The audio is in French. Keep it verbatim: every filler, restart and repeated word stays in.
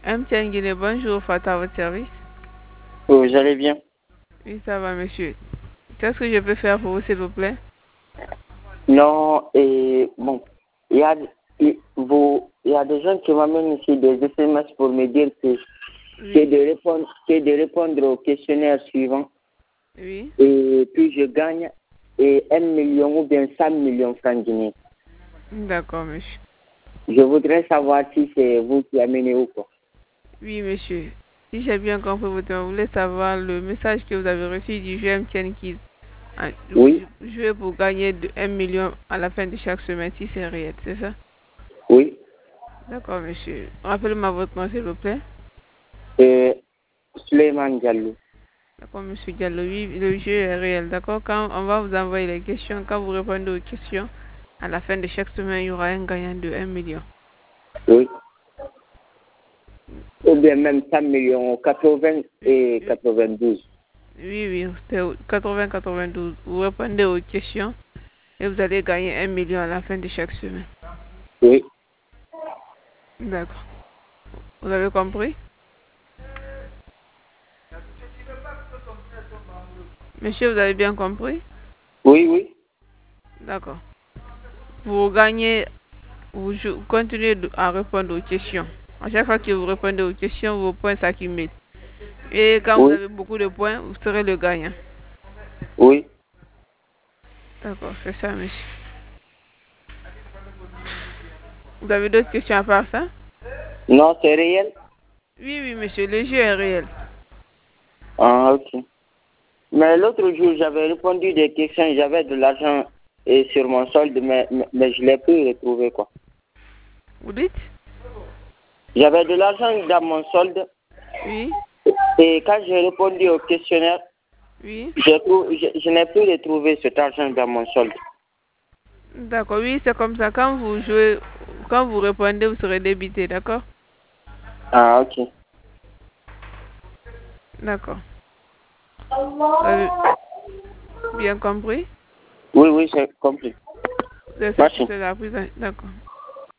M T N Guinée, bonjour, Fata à votre service. Vous allez bien? Oui, ça va, monsieur. Qu'est-ce que je peux faire pour vous, s'il vous plaît? Non, et bon, il y a, il, vous, il y a des gens qui m'amènent ici des S M S pour me dire que Oui. c'est de répondre, c'est de répondre au questionnaire suivant. Oui. Et puis je gagne et un million ou bien cent millions francs guinéens. D'accord, monsieur. Je voudrais savoir si c'est vous qui amenez ou quoi. Oui, monsieur. Si j'ai bien compris votre demande, vous voulez savoir le message que vous avez reçu du jeu M T N Kids. Ah, Vous Oui, jouez pour gagner de un million à la fin de chaque semaine, si c'est réel, c'est ça? oui. D'accord, monsieur. Rappelez-moi votre nom, s'il vous plaît. Et Suleiman Diallo. D'accord, monsieur Diallo. Oui, le jeu est réel. D'accord, quand on va vous envoyer les questions, quand vous répondez aux questions, à la fin de chaque semaine, il y aura un gagnant de un million. Oui. Ou bien même cent millions, quatre-vingts et quatre-vingt-douze. Oui, oui, c'est quatre-vingts quatre-vingt-douze. Vous répondez aux questions et vous allez gagner un million à la fin de chaque semaine. Oui. D'accord. Vous avez compris? Monsieur, vous avez bien compris? Oui, oui. D'accord. Vous gagnez, vous jou- continuez de- à répondre aux questions. À chaque fois que vous répondez aux questions, vos points s'accumulent. Et quand vous Oui. avez beaucoup de points, vous serez le gagnant. Oui. D'accord, c'est ça, monsieur. Vous avez d'autres questions à part ça? Non, c'est réel. Oui, oui, monsieur, le jeu est réel. Ah, ok. Mais l'autre jour, j'avais répondu des questions, j'avais de l'argent et sur mon solde, mais, mais, mais je ne l'ai plus retrouvé, quoi. Vous dites? J'avais de l'argent dans mon solde Oui, et quand j'ai répondu au questionnaire, oui. je, trou- je, je n'ai plus retrouvé cet argent dans mon solde. D'accord, oui, c'est comme ça. Quand vous jouez, quand vous répondez, vous serez débité, d'accord? Ah, ok. D'accord. Vous avez bien compris? Oui, oui, j'ai compris. Vous êtes Merci. satisfait de la prise en- D'accord.